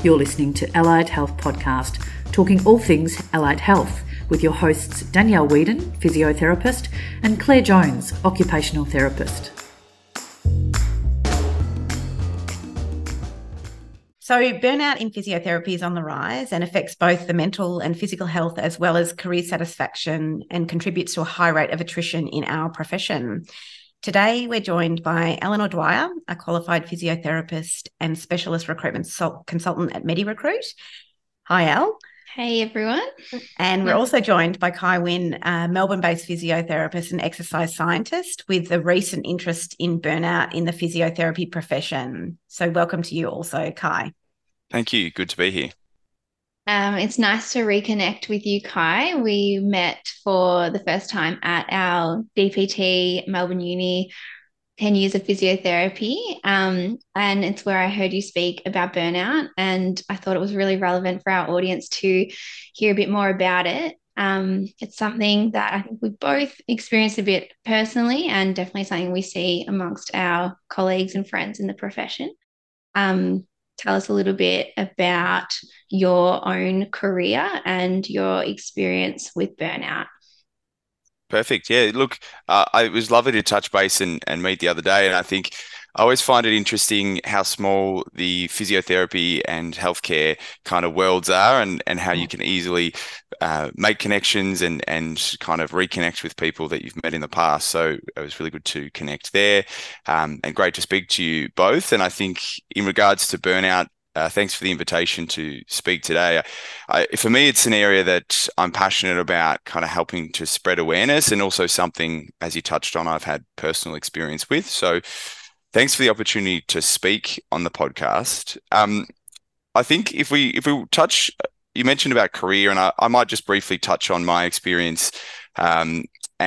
You're listening to Allied Health Podcast, talking all things allied health, with your hosts Danielle Whedon, physiotherapist, and Claire Jones, occupational therapist. So burnout in physiotherapy is on the rise and affects both the mental and physical health as well as career satisfaction, and contributes to a high rate of attrition in our profession. Today, we're joined by Eleanor Dwyer, a qualified physiotherapist and specialist recruitment consultant at MediRecruit. Hi, Elle. Hey, everyone. And we're also joined by Kai Wynn, a Melbourne-based physiotherapist and exercise scientist with a recent interest in burnout in the physiotherapy profession. So welcome to you also, Kai. Thank you. Good to be here. It's nice to reconnect with you, Kai. We met for the first time at our DPT Melbourne Uni 10 years of physiotherapy, and it's where I heard you speak about burnout, and I thought it was really relevant for our audience to hear a bit more about it. It's something that I think we both experienced a bit personally, and definitely something we see amongst our colleagues and friends in the profession. Tell us a little bit about your own career and your experience with burnout. Perfect. Yeah, look, it was lovely to touch base and meet the other day. And I think I always find it interesting how small the physiotherapy and healthcare kind of worlds are, and how you can easily make connections and kind of reconnect with people that you've met in the past. So it was really good to connect there, and great to speak to you both. And I think in regards to burnout, thanks for the invitation to speak today. For me, it's an area that I'm passionate about, kind of helping to spread awareness, and also something, as you touched on, I've had personal experience with. So thanks for the opportunity to speak on the podcast. I think if we touch, you mentioned about career, and I might just briefly touch on my experience. And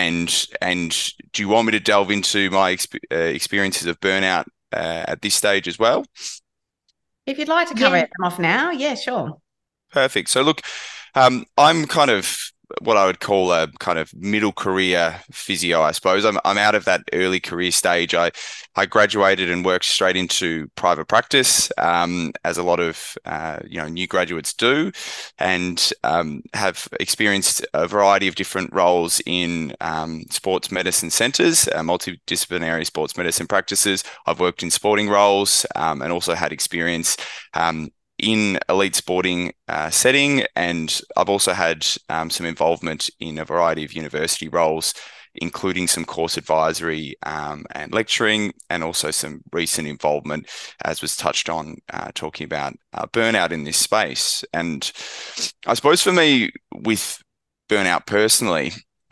do you want me to delve into my experiences of burnout at this stage as well? If you'd like to cover them off now, yeah, sure. Perfect. So look, I'm kind of what I would call a kind of middle career physio, I suppose. I'm out of that early career stage. I graduated and worked straight into private practice, as a lot of new graduates do, and have experienced a variety of different roles in sports medicine centres, multidisciplinary sports medicine practices. I've worked in sporting roles, and also had experience in elite sporting setting, and I've also had some involvement in a variety of university roles, including some course advisory and lecturing, and also some recent involvement, as was touched on, talking about burnout in this space. And I suppose for me, with burnout personally,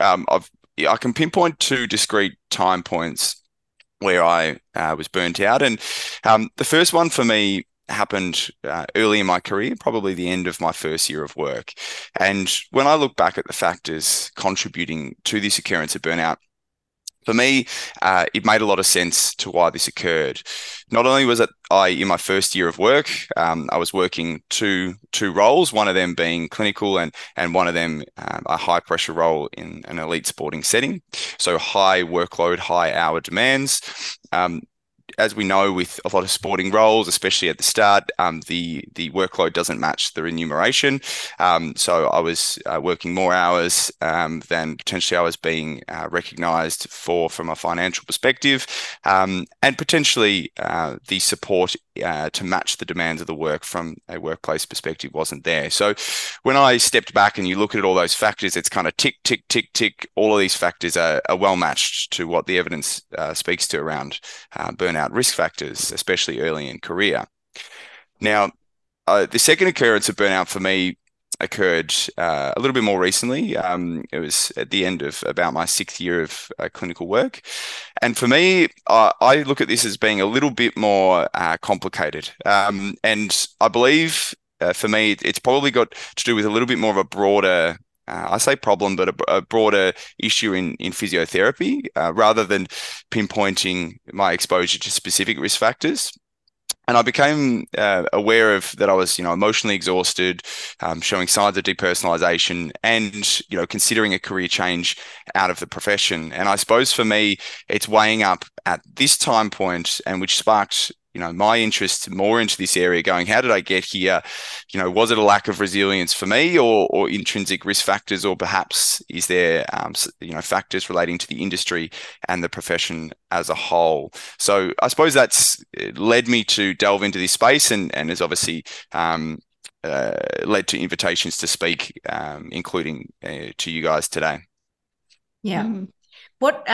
I can pinpoint two discrete time points where I was burnt out, and the first one for me happened early in my career, probably the end of my first year of work. And when I look back at the factors contributing to this occurrence of burnout, for me, it made a lot of sense to why this occurred. Not only was it in my first year of work, I was working two roles, one of them being clinical and one of them a high pressure role in an elite sporting setting. So high workload, high hour demands. As we know, with a lot of sporting roles, especially at the start, the workload doesn't match the remuneration. So I was working more hours than potentially I was being recognised for from a financial perspective, and potentially the support to match the demands of the work from a workplace perspective wasn't there. So when I stepped back and you look at all those factors, it's kind of tick, tick, tick, tick. All of these factors are well matched to what the evidence speaks to around burnout risk factors, especially early in career. Now, the second occurrence of burnout for me occurred a little bit more recently. It was at the end of about my 6th year of clinical work. And for me, I look at this as being a little bit more complicated. And I believe for me, it's probably got to do with a little bit more of a broader I say problem, but a broader issue in physiotherapy, rather than pinpointing my exposure to specific risk factors. And I became aware of that I was, emotionally exhausted, showing signs of depersonalization, and, considering a career change out of the profession. And I suppose for me, it's weighing up at this time point, and which sparked my interest more into this area, going, how did I get here? Was it a lack of resilience for me, or intrinsic risk factors, or perhaps is there factors relating to the industry and the profession as a whole? So I suppose that's led me to delve into this space, and has obviously led to invitations to speak, including to you guys today. Yeah. What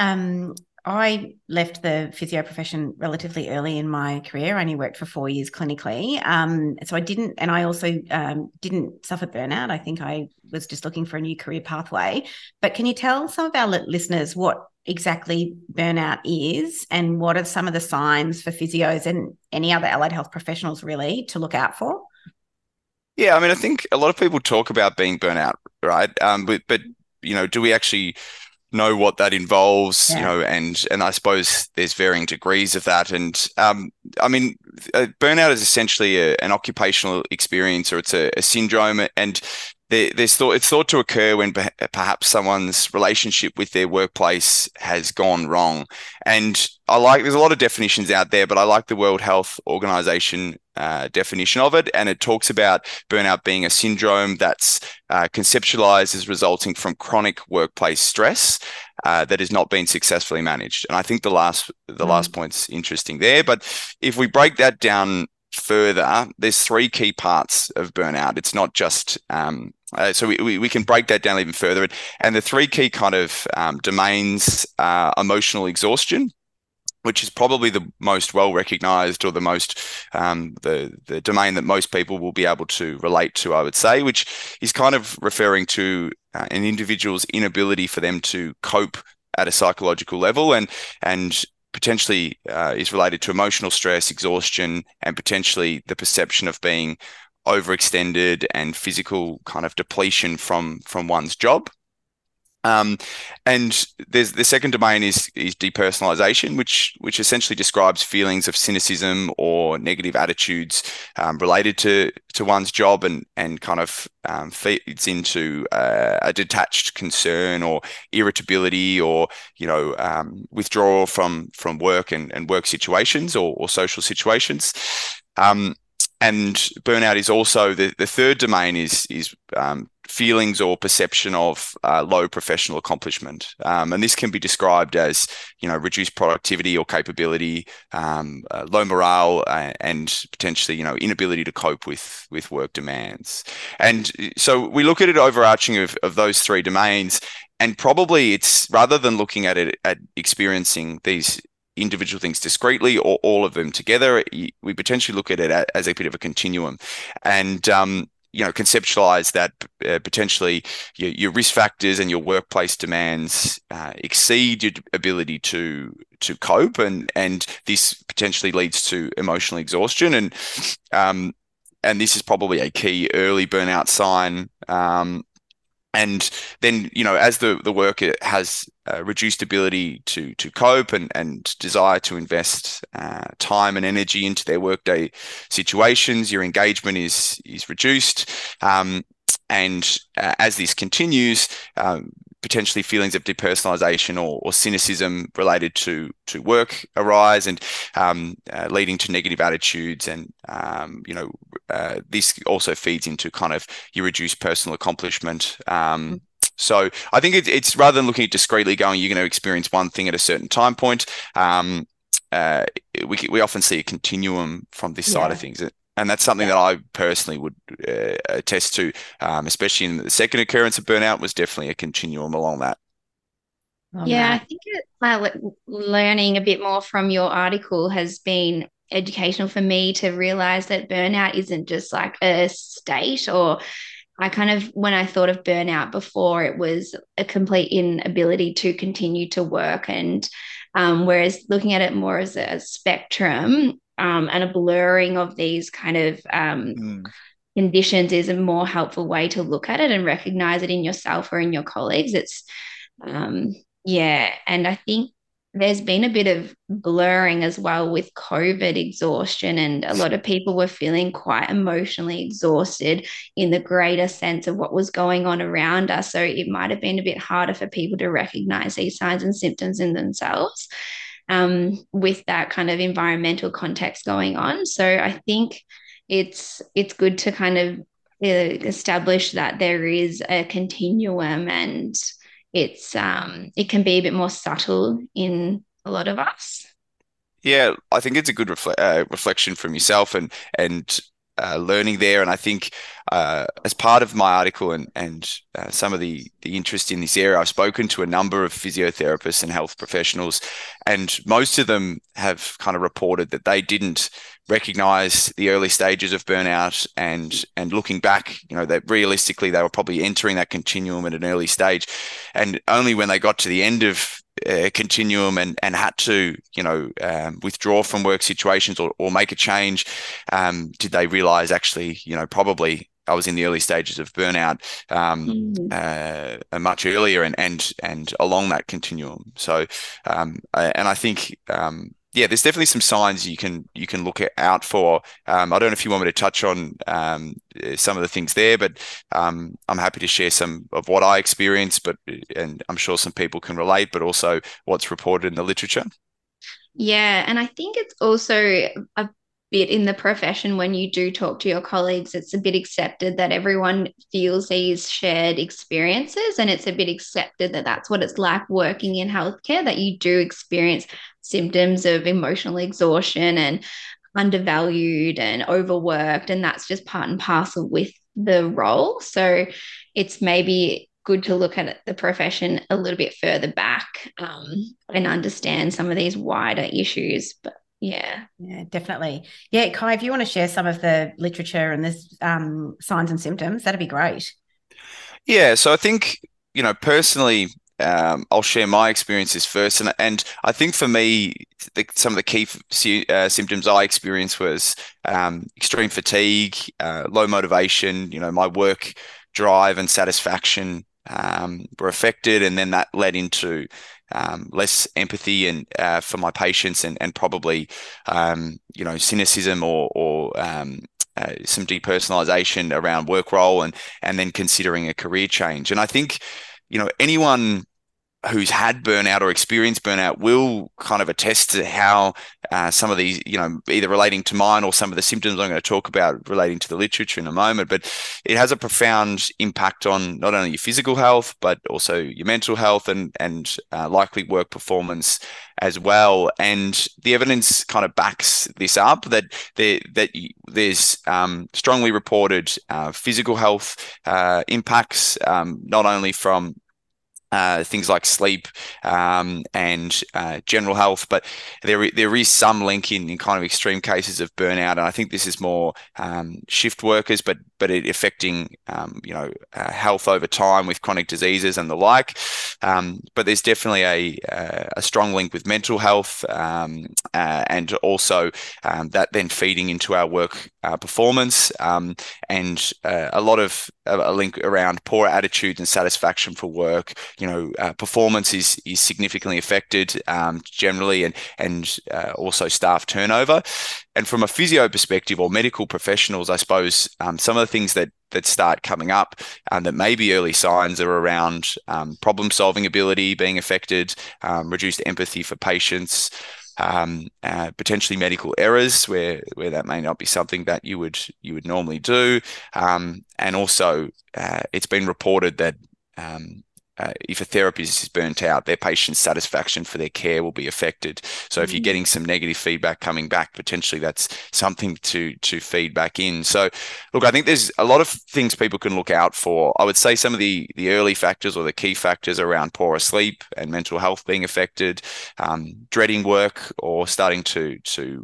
I left the physio profession relatively early in my career. I only worked for 4 years clinically. So I didn't, and I also didn't suffer burnout. I think I was just looking for a new career pathway. But can you tell some of our listeners what exactly burnout is, and what are some of the signs for physios and any other allied health professionals really to look out for? Yeah, I mean, I think a lot of people talk about being burnout, right? But do we actually know what that involves? Yeah. And I suppose there's varying degrees of that. And I mean, burnout is essentially an occupational experience, or it's a syndrome, and it's thought to occur when perhaps someone's relationship with their workplace has gone wrong. And there's a lot of definitions out there, but I like the World Health Organization definition of it. And it talks about burnout being a syndrome that's conceptualized as resulting from chronic workplace stress that has not been successfully managed. And I think the last point's interesting there. But if we break that down further, there's 3 key parts of burnout. It's not just so we can break that down even further. And the 3 key kind of domains are emotional exhaustion, which is probably the most well recognized, or the most the domain that most people will be able to relate to, I would say, which is kind of referring to an individual's inability for them to cope at a psychological level, and potentially is related to emotional stress, exhaustion, and potentially the perception of being overextended and physical kind of depletion from one's job. And there's the second domain is depersonalization, which essentially describes feelings of cynicism or negative attitudes related to one's job, and kind of feeds into a detached concern or irritability, or withdrawal from work and work situations or social situations. And burnout is also the third domain is feelings or perception of low professional accomplishment. And this can be described as, reduced productivity or capability, low morale, and potentially, inability to cope with work demands. And so we look at it overarching of those 3 domains, and probably it's, rather than looking at it at experiencing these individual things discretely or all of them together, we potentially look at it as a bit of a continuum, and conceptualize that potentially your risk factors and your workplace demands exceed your ability to cope, and this potentially leads to emotional exhaustion, and this is probably a key early burnout sign. And then, as the worker has reduced ability to cope and desire to invest time and energy into their workday situations, your engagement is reduced. And as this continues, potentially feelings of depersonalization or cynicism related to work arise, and leading to negative attitudes, and this also feeds into kind of your reduced personal accomplishment. So I think it's rather than looking at discretely going, you're going to experience one thing at a certain time point. We often see a continuum from this side of things. And that's something that I personally would attest to, especially in the second occurrence of burnout, was definitely a continuum along that. I think learning a bit more from your article has been educational for me to realize that burnout isn't just like a state, or when I thought of burnout before, it was a complete inability to continue to work. And whereas looking at it more as a spectrum, and a blurring of these kind of conditions is a more helpful way to look at it and recognize it in yourself or in your colleagues. It's, and I think there's been a bit of blurring as well with COVID exhaustion, and a lot of people were feeling quite emotionally exhausted in the greater sense of what was going on around us. So it might have been a bit harder for people to recognize these signs and symptoms in themselves. with that kind of environmental context going on. So I think it's good to kind of establish that there is a continuum, and it can be a bit more subtle in a lot of us. Yeah, I think it's a good reflection from yourself and learning there. And I think as part of my article and some of the interest in this area, I've spoken to a number of physiotherapists and health professionals, and most of them have kind of reported that they didn't recognize the early stages of burnout, and looking back, that realistically they were probably entering that continuum at an early stage, and only when they got to the end of continuum and had to withdraw from work situations or make a change, did they realize actually probably I was in the early stages of burnout much earlier and along that continuum. So and I think there's definitely some signs you can look out for. I don't know if you want me to touch on some of the things there, but I'm happy to share some of what I experienced, and I'm sure some people can relate, but also what's reported in the literature. Yeah, and I think it's also a bit in the profession when you do talk to your colleagues, it's a bit accepted that everyone feels these shared experiences, and it's a bit accepted that that's what it's like working in healthcare, that you do experience symptoms of emotional exhaustion and undervalued and overworked, and that's just part and parcel with the role. So it's maybe good to look at the profession a little bit further back and understand some of these wider issues. But yeah, definitely. Yeah, Kai, if you want to share some of the literature and this signs and symptoms, that'd be great. Yeah, so I think, personally, I'll share my experiences first. And I think for me, some of the key symptoms I experienced was extreme fatigue, low motivation, my work drive and satisfaction were affected. And then that led into less empathy and for my patients and probably, cynicism or some depersonalization around work role and then considering a career change. And I think, anyone who's had burnout or experienced burnout will kind of attest to how some of these, either relating to mine or some of the symptoms I'm going to talk about relating to the literature in a moment, but it has a profound impact on not only your physical health, but also your mental health and likely work performance as well. And the evidence kind of backs this up, that there's strongly reported physical health impacts, not only from things like sleep and general health, but there is some link in kind of extreme cases of burnout, and I think this is more shift workers, but it affecting health over time with chronic diseases and the like. But there's definitely a strong link with mental health, and also that then feeding into our work performance, and a lot of a link around poor attitudes and satisfaction for work. Performance is significantly affected generally, and also staff turnover. And from a physio perspective or medical professionals, I suppose some of the things that start coming up that may be early signs are around problem-solving ability being affected, reduced empathy for patients, potentially medical errors where that may not be something that you would normally do, and also it's been reported that if a therapist is burnt out, their patient's satisfaction for their care will be affected. So if you're getting some negative feedback coming back, potentially that's something to feed back in. So look, I think there's a lot of things people can look out for. I would say some of the early factors or the key factors around poorer sleep and mental health being affected, dreading work or starting to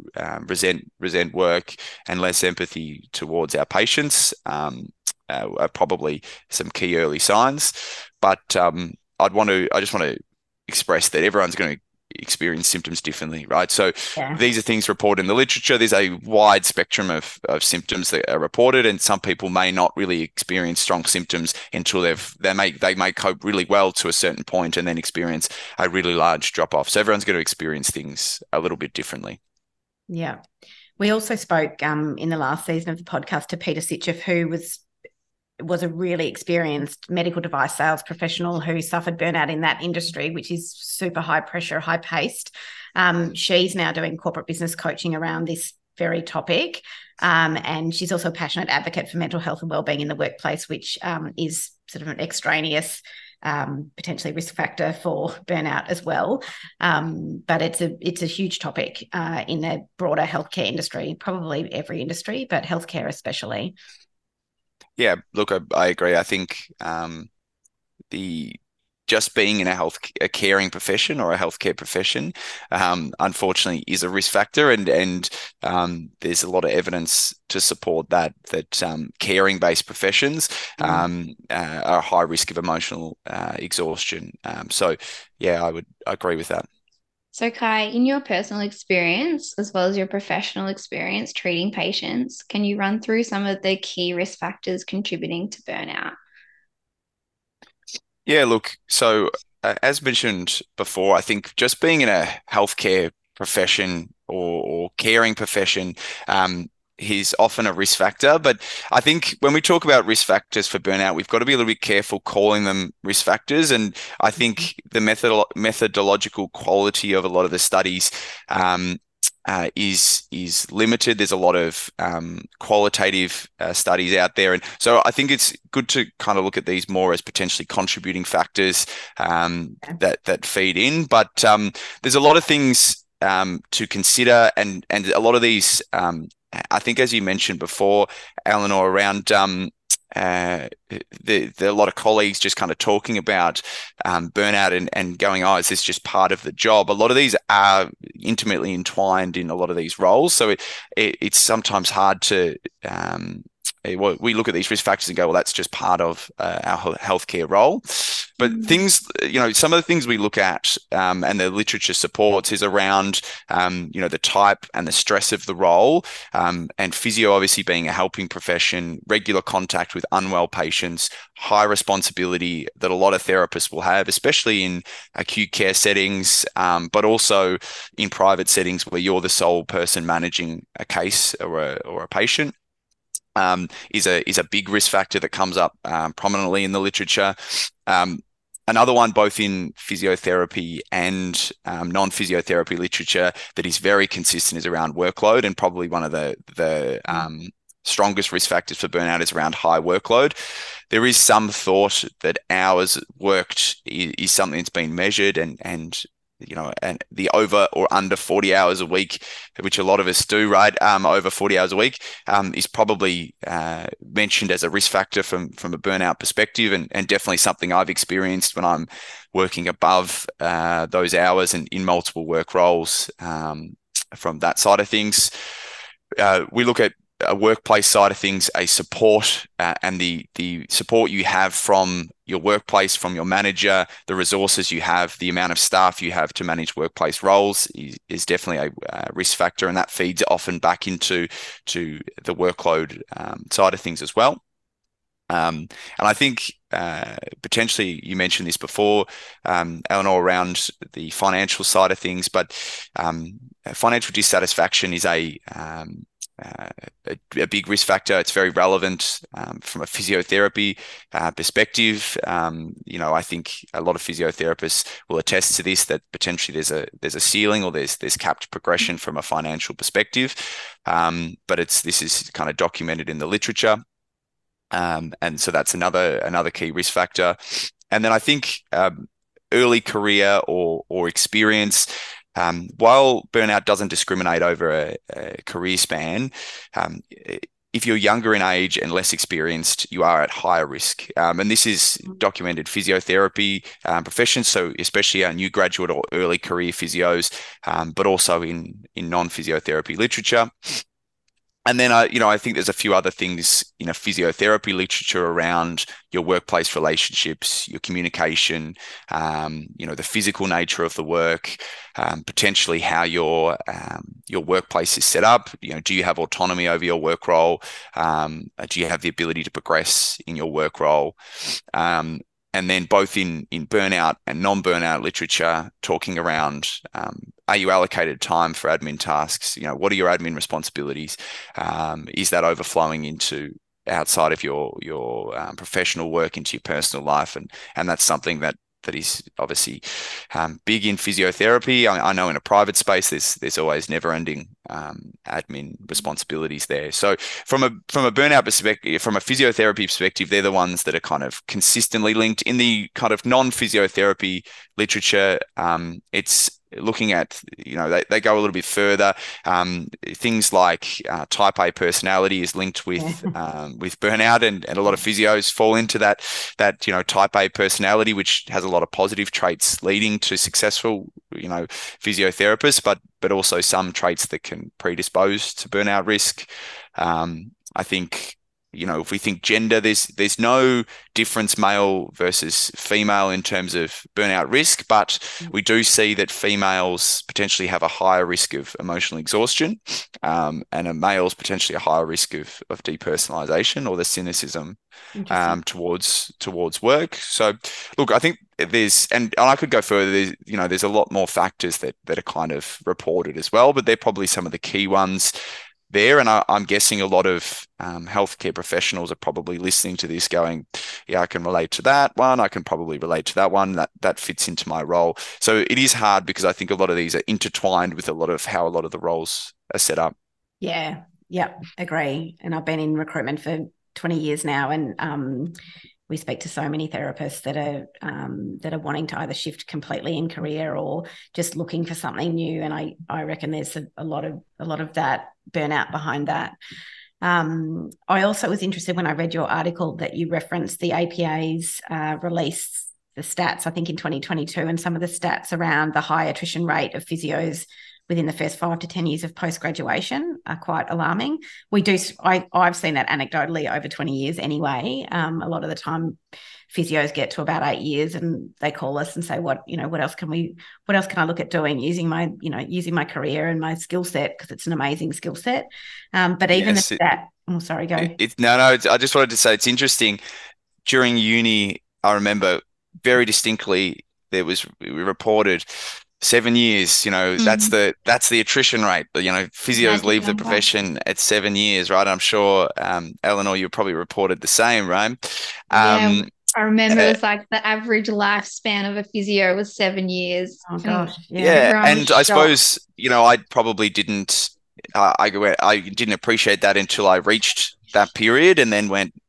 resent work, and less empathy towards our patients are probably some key early signs. But I just want to express that everyone's going to experience symptoms differently, right? So these are things reported in the literature. There's a wide spectrum of symptoms that are reported, and some people may not really experience strong symptoms until they may cope really well to a certain point and then experience a really large drop off. So everyone's going to experience things a little bit differently. Yeah. We also spoke in the last season of the podcast to Peter Sitcheff, who was was a really experienced medical device sales professional who suffered burnout in that industry, which is super high pressure, high paced. She's now doing corporate business coaching around this very topic. And she's also a passionate advocate for mental health and wellbeing in the workplace, which is sort of an extraneous potentially risk factor for burnout as well. But it's a huge topic in the broader healthcare industry, probably every industry, but healthcare especially. Yeah, look, I agree. I think just being in a caring profession or a healthcare profession, unfortunately, is a risk factor, and there's a lot of evidence to support that caring-based professions are a high risk of emotional exhaustion. So, yeah, I would agree with that. So, Kai, in your personal experience, as well as your professional experience treating patients, can you run through some of the key risk factors contributing to burnout? Yeah, look, so as mentioned before, I think just being in a healthcare profession or caring profession is often a risk factor. But I think when we talk about risk factors for burnout, we've got to be a little bit careful calling them risk factors. And I think the methodological quality of a lot of the studies is limited. There's a lot of qualitative studies out there, and so I think it's good to kind of look at these more as potentially contributing factors that feed in. But there's a lot of things to consider, and a lot of these, I think, as you mentioned before, Eleanor, around a lot of colleagues just kind of talking about burnout and going, oh, is this just part of the job? A lot of these are intimately entwined in a lot of these roles. So it's sometimes hard to, we look at these risk factors and go, well, that's just part of our healthcare role. But things, some of the things we look at and the literature supports is around, the type and the stress of the role, and physio obviously being a helping profession, regular contact with unwell patients, high responsibility that a lot of therapists will have, especially in acute care settings, but also in private settings where you're the sole person managing a case or a patient. Is a big risk factor that comes up prominently in the literature. Another one, both in physiotherapy and non-physiotherapy literature, that is very consistent is around workload, and probably one of the strongest risk factors for burnout is around high workload. There is some thought that hours worked is something that's been measured, and the over or under 40 hours a week, which a lot of us do, right? Over 40 hours a week is probably mentioned as a risk factor from a burnout perspective, and definitely something I've experienced when I'm working above those hours and in multiple work roles from that side of things. We look at a workplace side of things, a support and the support you have from your workplace, from your manager, the resources you have, the amount of staff you have to manage workplace roles is definitely a risk factor, and that feeds often back into the workload side of things as well. And I think potentially you mentioned this before, Eleanor, around the financial side of things, but financial dissatisfaction is a big risk factor. It's very relevant from a physiotherapy perspective. I think a lot of physiotherapists will attest to this, that potentially there's a ceiling, or there's capped progression from a financial perspective. But this is kind of documented in the literature. And so that's another key risk factor. And then I think early career or experience, while burnout doesn't discriminate over a career span, if you're younger in age and less experienced, you are at higher risk. And this is documented physiotherapy professions, so especially our new graduate or early career physios, but also in non-physiotherapy literature. And then, I think there's a few other things in a physiotherapy literature around your workplace relationships, your communication, the physical nature of the work, potentially how your workplace is set up. Do you have autonomy over your work role? Do you have the ability to progress in your work role? And then both in burnout and non-burnout literature, talking around, are you allocated time for admin tasks? What are your admin responsibilities? Is that overflowing into outside of your professional work into your personal life, and that's something that is obviously big in physiotherapy. I know in a private space, there's always never-ending admin responsibilities there. So from a burnout perspective, from a physiotherapy perspective, they're the ones that are kind of consistently linked. In the kind of non-physiotherapy literature, it's looking at, they go a little bit further. Things like type A personality is linked with burnout, and a lot of physios fall into that type A personality, which has a lot of positive traits leading to successful physiotherapists, but also some traits that can predispose to burnout risk. I think, if we think gender, there's no difference male versus female in terms of burnout risk, but we do see that females potentially have a higher risk of emotional exhaustion, and males potentially a higher risk of depersonalization or the cynicism towards work. So, look, I think and I could go further. There's a lot more factors that are kind of reported as well, but they're probably some of the key ones there. And I'm guessing a lot of healthcare professionals are probably listening to this going, yeah, I can relate to that one. I can probably relate to that one. That fits into my role. So it is hard because I think a lot of these are intertwined with how a lot of the roles are set up. Yeah. Yep. Agree. And I've been in recruitment for 20 years now, and we speak to so many therapists that are wanting to either shift completely in career or just looking for something new. And I reckon there's a lot of that burnout behind that. I also was interested when I read your article that you referenced the APA's release the stats, I think in 2022, and some of the stats around the high attrition rate of physios within the first 5 to 10 years of post-graduation are quite alarming. I've seen that anecdotally over 20 years anyway. A lot of the time physios get to about 8 years and they call us and say, what else can I look at doing using my career and my skill set, because it's an amazing skill set. But even sorry, go. I just wanted to say it's interesting. During uni, I remember very distinctly we reported 7 years, that's the attrition rate. Physios leave the profession at 7 years, right? I'm sure, Eleanor, you probably reported the same, right? I remember it was like the average lifespan of a physio was 7 years. Oh gosh, yeah. And I suppose, I probably didn't, I didn't appreciate that until I reached that period, and then went,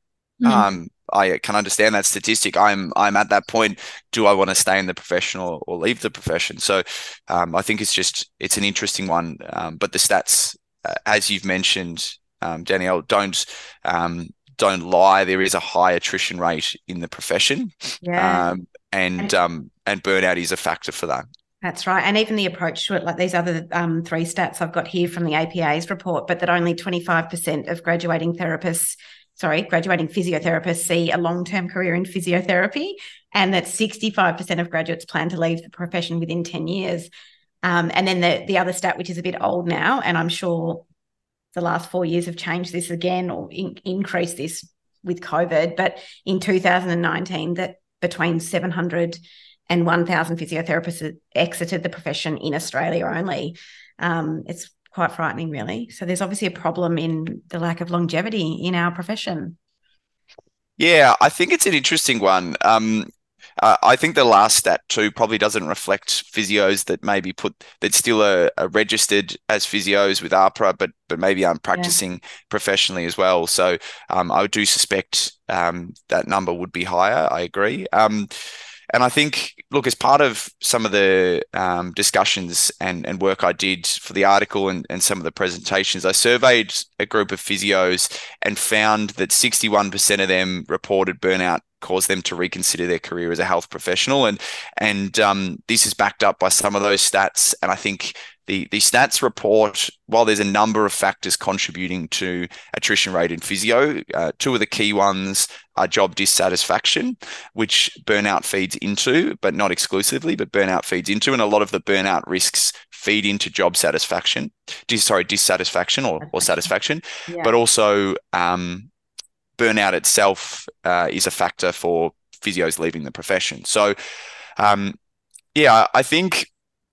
I can understand that statistic. I'm at that point. Do I want to stay in the profession or leave the profession? So I think it's an interesting one. But the stats, as you've mentioned, Danielle, don't lie. There is a high attrition rate in the profession. Yeah. And burnout is a factor for that. That's right. And even the approach to it, like these other 3 stats I've got here from the APA's report, but that only 25% of graduating physiotherapists see a long-term career in physiotherapy, and that 65% of graduates plan to leave the profession within 10 years. And then the other stat, which is a bit old now, and I'm sure the last 4 years have changed this again or increased this with COVID, but in 2019, that between 700 and 1,000 physiotherapists exited the profession in Australia only. It's quite frightening, really. So there's obviously a problem in the lack of longevity in our profession. Yeah, I think it's an interesting one. I think the last stat too probably doesn't reflect physios that maybe that still are registered as physios with AHPRA, but maybe aren't practicing professionally as well. So I do suspect that number would be higher. I agree. And I think, look, as part of some of the discussions and work I did for the article and some of the presentations, I surveyed a group of physios and found that 61% of them reported burnout caused them to reconsider their career as a health professional. And this is backed up by some of those stats. And I think the stats report, while there's a number of factors contributing to attrition rate in physio, 2 of the key ones are job dissatisfaction, which burnout feeds into, but not exclusively, but burnout feeds into. And a lot of the burnout risks feed into job satisfaction, dissatisfaction or satisfaction, but also burnout itself is a factor for physios leaving the profession. So, I think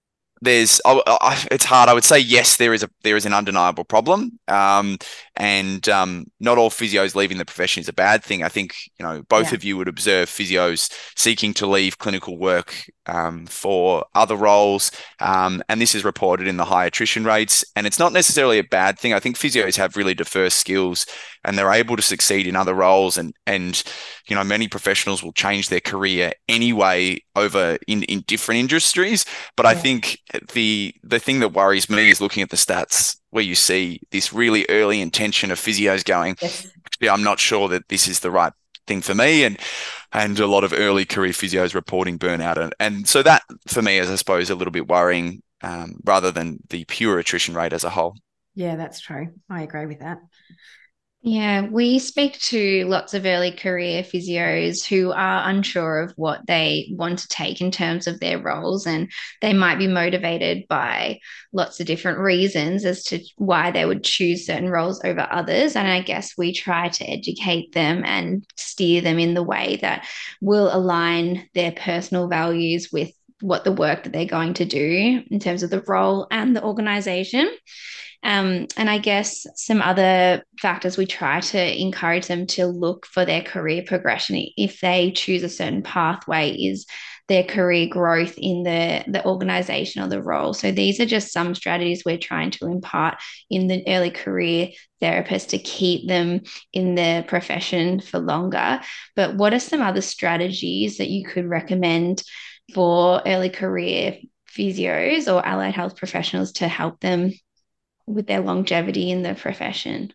it's hard. I would say yes, there is an undeniable problem, and not all physios leaving the profession is a bad thing. I think both of you would observe physios seeking to leave clinical work for other roles, and this is reported in the high attrition rates. And it's not necessarily a bad thing. I think physios have really diverse skills, and they're able to succeed in other roles. And many professionals will change their career anyway over in different industries. But I think the thing that worries me is looking at the stats where you see this really early intention of physios going, actually, I'm not sure that this is the right thing for me, and a lot of early career physios reporting burnout. And so that, for me, is, I suppose, a little bit worrying rather than the pure attrition rate as a whole. Yeah, that's true. I agree with that. Yeah, we speak to lots of early career physios who are unsure of what they want to take in terms of their roles, and they might be motivated by lots of different reasons as to why they would choose certain roles over others. And I guess we try to educate them and steer them in the way that will align their personal values with what the work that they're going to do in terms of the role and the organization. And I guess some other factors, we try to encourage them to look for their career progression. If they choose a certain pathway, is their career growth in the organization or the role. So these are just some strategies we're trying to impart in the early career therapists to keep them in the profession for longer. But what are some other strategies that you could recommend for early career physios or allied health professionals to help them with their longevity in the profession?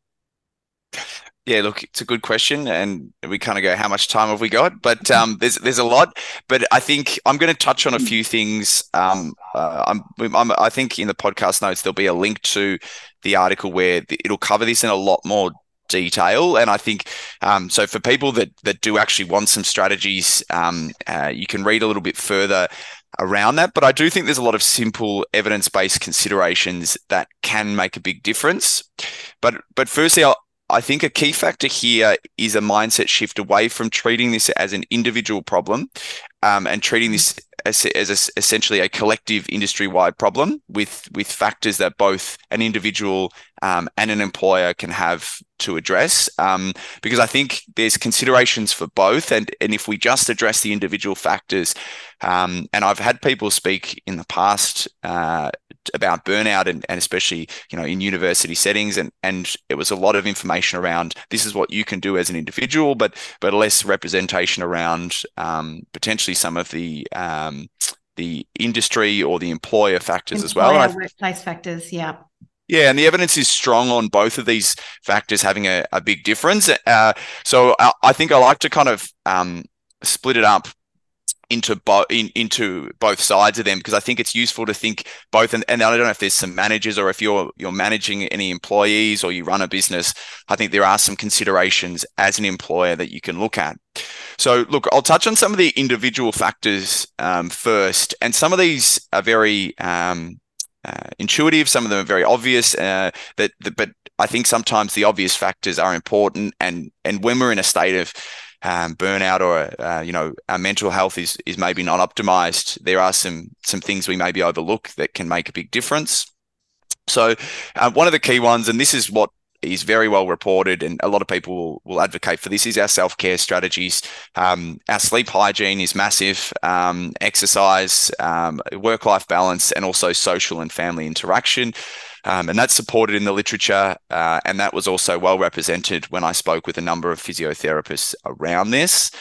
Yeah, look, it's a good question, and we kind of go, how much time have we got? But there's a lot. But I think I'm going to touch on a few things. I think in the podcast notes there'll be a link to the article where it'll cover this in a lot more detail. And I think so for people that do actually want some strategies, you can read a little bit further around that. But I do think there's a lot of simple evidence-based considerations that can make a big difference. But firstly, I think a key factor here is a mindset shift away from treating this as an individual problem and treating this as essentially a collective industry-wide problem with factors that both an individual and an employer can have to address, because I think there's considerations for both. And if we just address the individual factors, and I've had people speak in the past about burnout and especially, in university settings, and it was a lot of information around this is what you can do as an individual, but less representation around potentially some of the industry or the employer factors as well. Workplace factors, yeah. Yeah, and the evidence is strong on both of these factors having a big difference. So I think I like to kind of split it up into both sides of them, because I think it's useful to think both. And I don't know if there's some managers, or if you're managing any employees or you run a business, I think there are some considerations as an employer that you can look at. So look, I'll touch on some of the individual factors first, and some of these are very intuitive. Some of them are very obvious, but I think sometimes the obvious factors are important. And when we're in a state of burnout or our mental health is maybe not optimized, there are some things we maybe overlook that can make a big difference. So one of the key ones, and this is what is very well reported, and a lot of people will advocate for this, is our self-care strategies. Our sleep hygiene is massive, exercise, work-life balance, and also social and family interaction. And that's supported in the literature, and that was also well represented when I spoke with a number of physiotherapists around this.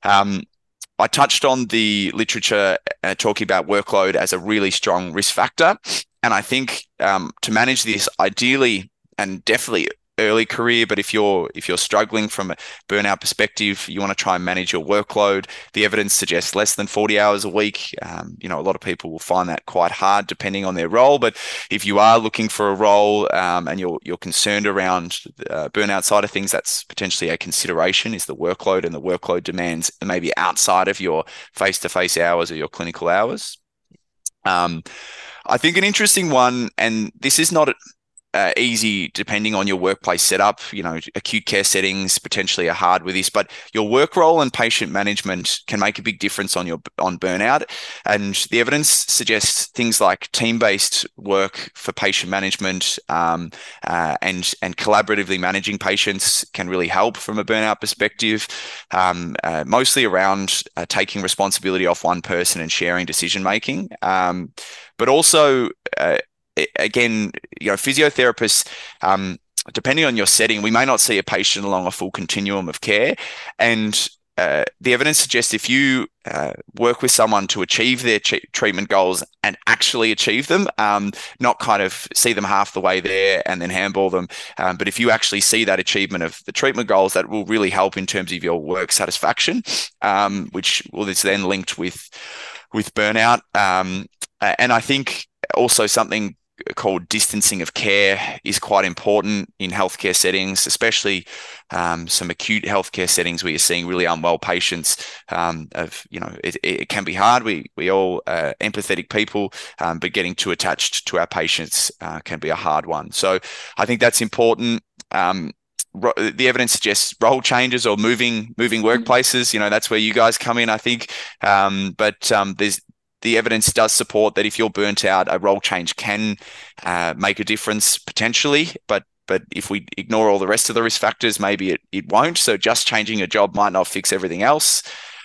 I touched on the literature talking about workload as a really strong risk factor. And I think to manage this, ideally, and definitely early career, but if you're struggling from a burnout perspective, you want to try and manage your workload. The evidence suggests less than 40 hours a week. A lot of people will find that quite hard depending on their role. But if you are looking for a role and you're concerned around the burnout side of things, that's potentially a consideration, is the workload and the workload demands maybe outside of your face-to-face hours or your clinical hours. I think an interesting one, and this is not easy depending on your workplace setup. Acute care settings potentially are hard with this, but your work role and patient management can make a big difference on burnout. And the evidence suggests things like team-based work for patient management and collaboratively managing patients can really help from a burnout perspective, mostly around taking responsibility off one person and sharing decision making. But also, again, physiotherapists, depending on your setting, we may not see a patient along a full continuum of care. And the evidence suggests if you work with someone to achieve their treatment goals and actually achieve them, not kind of see them half the way there and then handball them, but if you actually see that achievement of the treatment goals, that will really help in terms of your work satisfaction, which is then linked with burnout. And I think also something called distancing of care is quite important in healthcare settings, especially some acute healthcare settings where you're seeing really unwell patients. It can be hard. We all empathetic people, but getting too attached to our patients can be a hard one. So I think that's important. The evidence suggests role changes or moving workplaces. That's where you guys come in, I think. But the evidence does support that if you're burnt out, a role change can make a difference potentially, but if we ignore all the rest of the risk factors, maybe it won't. So just changing a job might not fix everything else.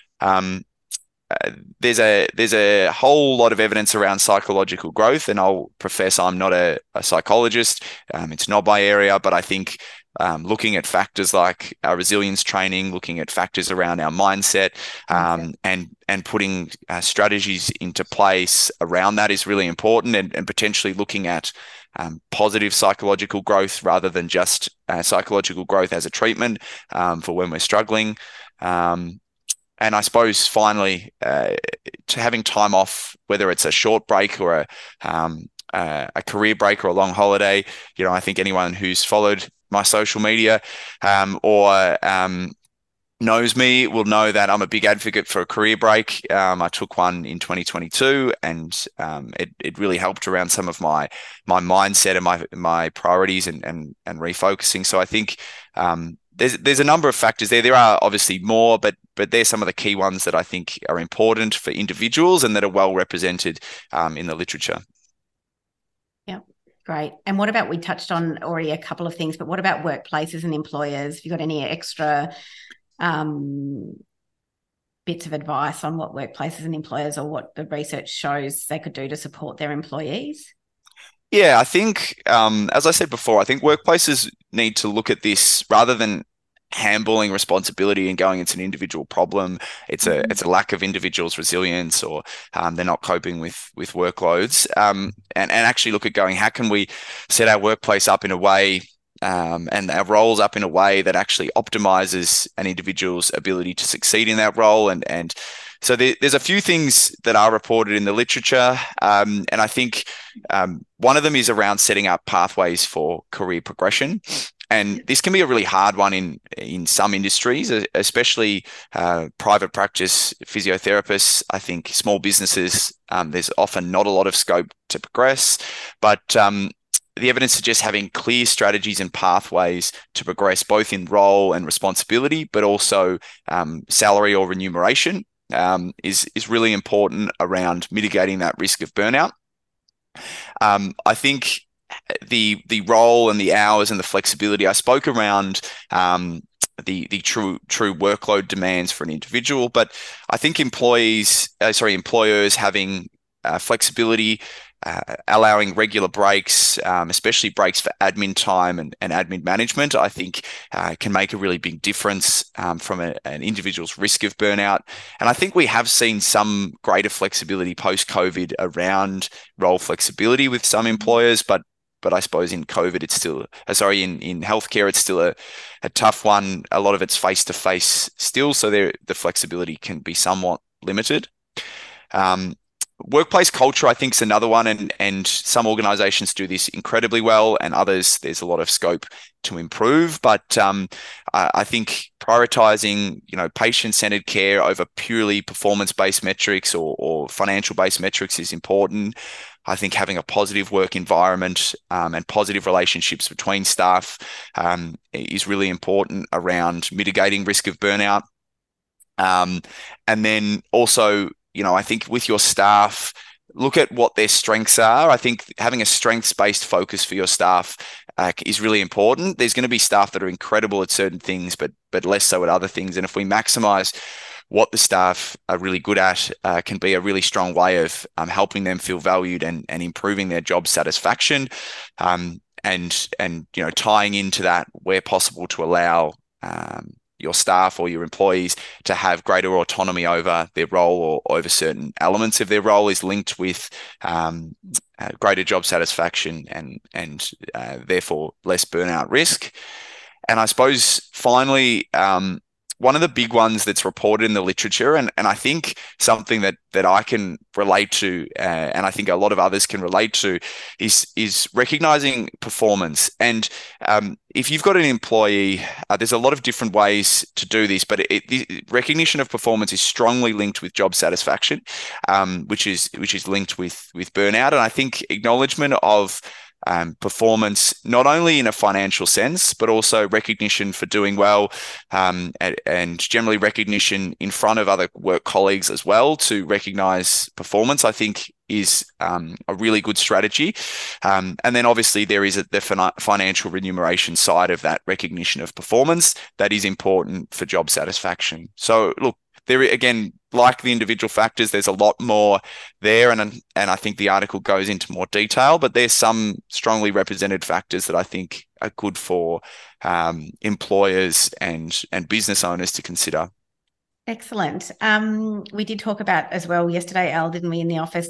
There's a whole lot of evidence around psychological growth, and I'll profess I'm not a psychologist. It's not my area, but I think looking at factors like our resilience training, looking at factors around our mindset, and putting strategies into place around that is really important, and potentially looking at positive psychological growth rather than just psychological growth as a treatment for when we're struggling. And I suppose finally, to having time off, whether it's a short break or a career break or a long holiday, I think anyone who's followed my social media or knows me will know that I'm a big advocate for a career break. I took one in 2022, and it really helped around some of my mindset and my priorities and refocusing. So I think there's a number of factors there. There are obviously more, but they're some of the key ones that I think are important for individuals and that are well represented in the literature. Yeah, great. And what about, we touched on already a couple of things, but what about workplaces and employers? Have you got any extra bits of advice on what workplaces and employers, or what the research shows they could do to support their employees? Yeah, I think, as I said before, I think workplaces need to look at this rather than handballing responsibility and going, it's an individual problem. It's a lack of individuals' resilience, or they're not coping with workloads. And actually look at going, how can we set our workplace up in a way and our roles up in a way that actually optimizes an individual's ability to succeed in that role. And so there's a few things that are reported in the literature. And I think one of them is around setting up pathways for career progression. And this can be a really hard one in some industries, especially private practice physiotherapists. I think small businesses, there's often not a lot of scope to progress, but the evidence suggests having clear strategies and pathways to progress both in role and responsibility, but also salary or remuneration is really important around mitigating that risk of burnout. I think the role and the hours and the flexibility, I spoke around the true workload demands for an individual, but I think employers having flexibility, allowing regular breaks, especially breaks for admin time and admin management, I think can make a really big difference from an individual's risk of burnout. And I think we have seen some greater flexibility post-COVID around role flexibility with some employers, but I suppose in COVID, it's still, in healthcare, it's still a tough one. A lot of it's face-to-face still, so the flexibility can be somewhat limited. Workplace culture, I think, is another one, and some organizations do this incredibly well, and others, there's a lot of scope to improve. But I think prioritizing, patient-centered care over purely performance-based metrics or financial-based metrics is important. I think having a positive work environment and positive relationships between staff is really important around mitigating risk of burnout. And then also, I think with your staff, look at what their strengths are. I think having a strengths-based focus for your staff is really important. There's going to be staff that are incredible at certain things, but less so at other things. And if we maximize what the staff are really good at, can be a really strong way of helping them feel valued and improving their job satisfaction, and tying into that where possible to allow your staff or your employees to have greater autonomy over their role or over certain elements of their role is linked with greater job satisfaction and therefore less burnout risk. And I suppose finally, one of the big ones that's reported in the literature, and I think something that I can relate to, and I think a lot of others can relate to, is recognizing performance. And if you've got an employee, there's a lot of different ways to do this, but the recognition of performance is strongly linked with job satisfaction, which is linked with burnout. And I think acknowledgement of performance, not only in a financial sense, but also recognition for doing well, and generally recognition in front of other work colleagues as well to recognize performance, I think is a really good strategy. And then obviously there is the financial remuneration side of that recognition of performance that is important for job satisfaction. So look, there again, like the individual factors, there's a lot more there, and I think the article goes into more detail, but there's some strongly represented factors that I think are good for employers and business owners to consider. Excellent. We did talk about as well yesterday, Elle, didn't we, in the office,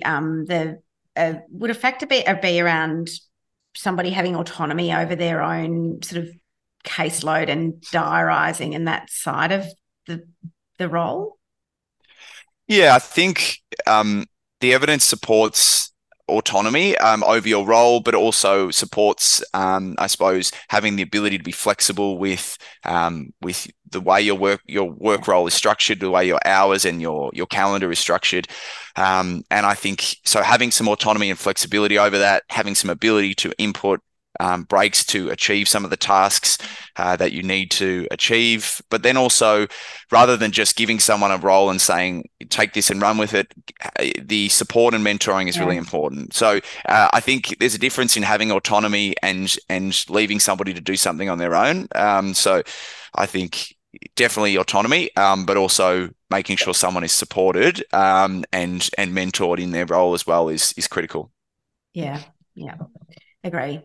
would a factor be around somebody having autonomy over their own sort of caseload and diarising and that side of the role? Yeah, I think the evidence supports autonomy over your role, but also supports, I suppose, having the ability to be flexible with the way your work role is structured, the way your hours and your calendar is structured. And I think so having some autonomy and flexibility over that, having some ability to input breaks to achieve some of the tasks that you need to achieve. But then also, rather than just giving someone a role and saying, take this and run with it, the support and mentoring is really important. So I think there's a difference in having autonomy and leaving somebody to do something on their own. So I think definitely autonomy, but also making sure someone is supported and mentored in their role as well is critical. Yeah, agree.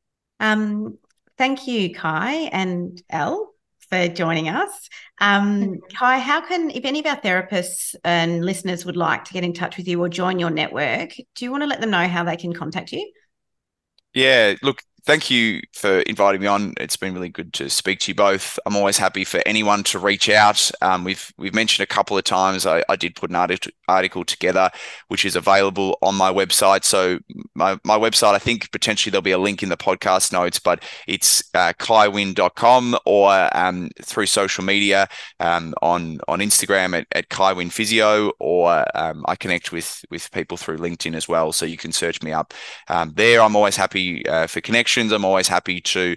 Thank you, Kai and Elle, for joining us. Kai, how can, if any of our therapists and listeners would like to get in touch with you or join your network, do you want to let them know how they can contact you? Yeah, look, thank you for inviting me on. It's been really good to speak to you both. I'm always happy for anyone to reach out. We've mentioned a couple of times I did put an article together, which is available on my website. So my website, I think potentially there'll be a link in the podcast notes, but it's kaiwin.com or through social media on Instagram at KaiWin Physio, or I connect with people through LinkedIn as well. So you can search me up there. I'm always happy for connections. I'm always happy to,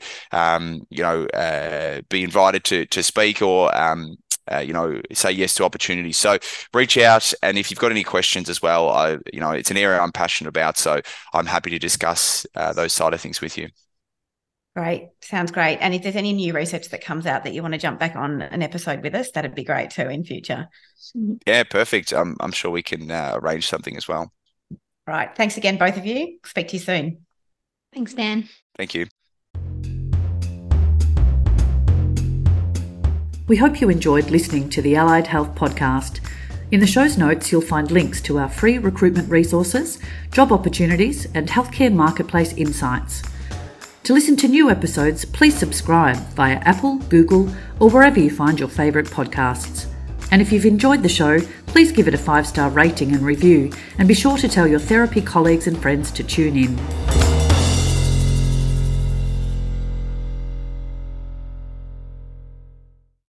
be invited to speak or, say yes to opportunities. So reach out. And if you've got any questions as well, it's an area I'm passionate about. So I'm happy to discuss those side of things with you. Great. Sounds great. And if there's any new research that comes out that you want to jump back on an episode with us, that'd be great too in future. Yeah, perfect. I'm sure we can arrange something as well. Right. Thanks again, both of you. Speak to you soon. Thanks, Dan. Thank you. We hope you enjoyed listening to the Allied Health podcast. In the show's notes, you'll find links to our free recruitment resources, job opportunities, and healthcare marketplace insights. To listen to new episodes, please subscribe via Apple, Google, or wherever you find your favourite podcasts. And if you've enjoyed the show, please give it a 5-star rating and review, and be sure to tell your therapy colleagues and friends to tune in.